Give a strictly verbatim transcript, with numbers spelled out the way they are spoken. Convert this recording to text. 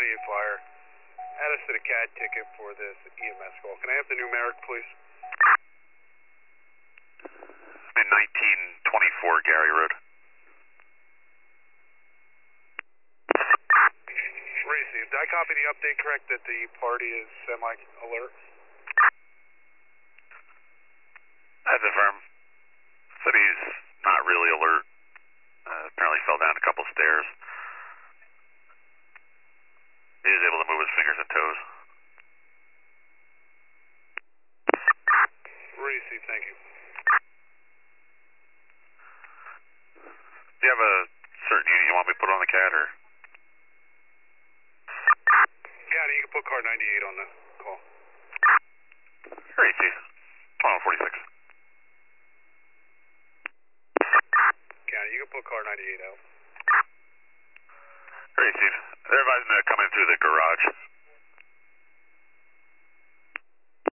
twenty-eight Flyer. Add us to the C A D ticket for this E M S call. Can I have the numeric, please? I'm in nineteen twenty-four Gary Road. Received. Did I copy the update correct that the party is semi-alert? That's affirm. Said he's not really alert. Uh, apparently fell down a couple stairs. He is able to move his fingers and toes. Received, thank you. Do you have a certain unit you want me to put on the C A D, or? Yeah, you can put car ninety-eight on the call. Received. twenty-one forty-six. County, you can put car ninety-eight out. Received. They're advising to come in